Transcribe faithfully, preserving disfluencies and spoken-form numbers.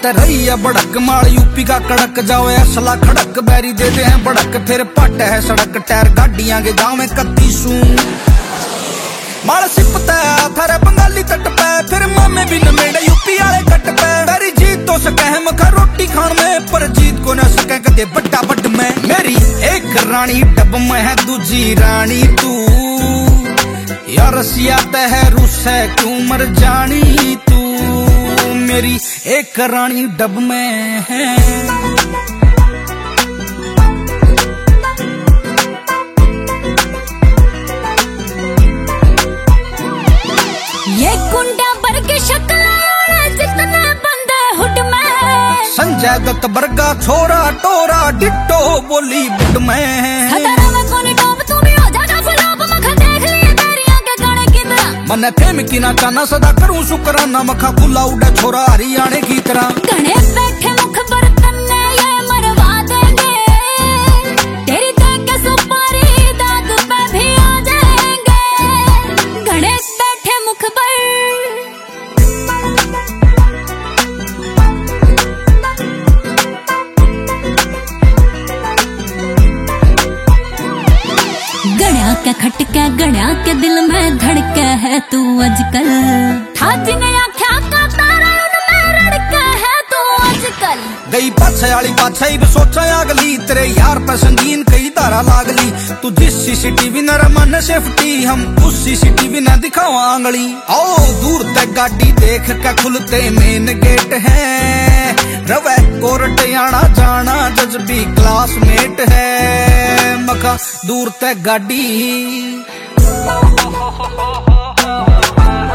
ते रही है बड़क, माल यूपी का कड़क, जाओ असला खड़क, बैरी देते हैं बड़क, फिर पट है सड़क, टायर गाड़ियां के गाँव में कत्तीसू माल सिपता है थारे बंगाली तट पे, फिर मामे भी नमेड़े यूपी आले कट पे, तेरी जीत तो सके हम खा रोटी खान में, पर जीत को न सके कदे बड्डा बड में। मेरी एक रानी डब में है दूजी रानी तू, यार रसिया है रूस है क्यों मर जानी तू, मेरी एक रानी डब में है। ये गुंडा वर्ग शक्ल जितने बंदे हुड में, संजय दत्त वर्गा छोरा टोरा डिट्टो बोली बुड में, खतरा में कोनी टॉप तू भी हो जाना फ्लॉप, मखा देख लिए तेरी आगे गाने की तरह, मने फेम की ना काना सदा करूं शुक्राना, मखा खुला उड़ा छोरा हरियाणे की तरह, गणे बैठे मुख बर्तन ने ये मरवा देंगे, तेरी देख के सुपारी दाग पे भी आ जाएंगे, गणे बैठे मुख पर गणा के खटके, गणा के दिल में धड़के है तू आजकल, ठाजी ने आख्या का तारा उनमें रड़के है तू आजकल, गई पाछे वाली पाछे ही सोचा अगली, तेरे यार पे संगीन कई तारा लागली, तू जिस सीसीटीवी न रमन सेफ्टी, हम उस सीसीटीवी न दिखावा आंगली, आओ दूर तक गाड़ी देख के खुलते मेन गेट है, रवे कोर्ट आना जाना जज भी क्लासमेट है, मखा दूर तक गाड़ी